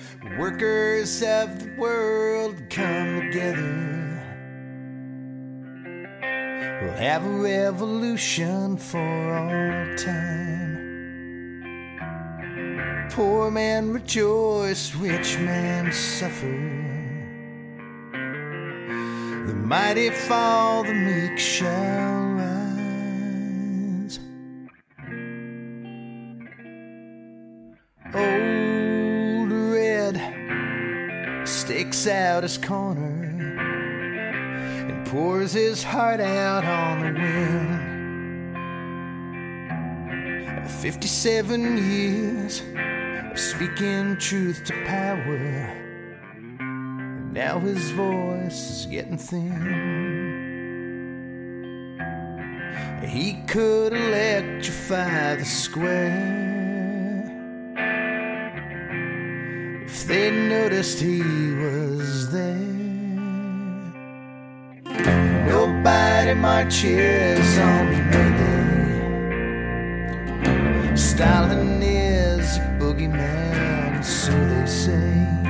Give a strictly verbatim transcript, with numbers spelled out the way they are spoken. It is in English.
Workers of the world come together. We'll have a revolution for all time. Poor man rejoice, rich man suffer. The mighty fall, the meek shall rise. Old Red stakes out his corner and pours his heart out on the wind. Fifty-seven years of speaking truth to power. Now his voice is getting thin. He could electrify the square if they noticed he was there. Nobody marches on May Day. Stalin is a boogeyman, so they say.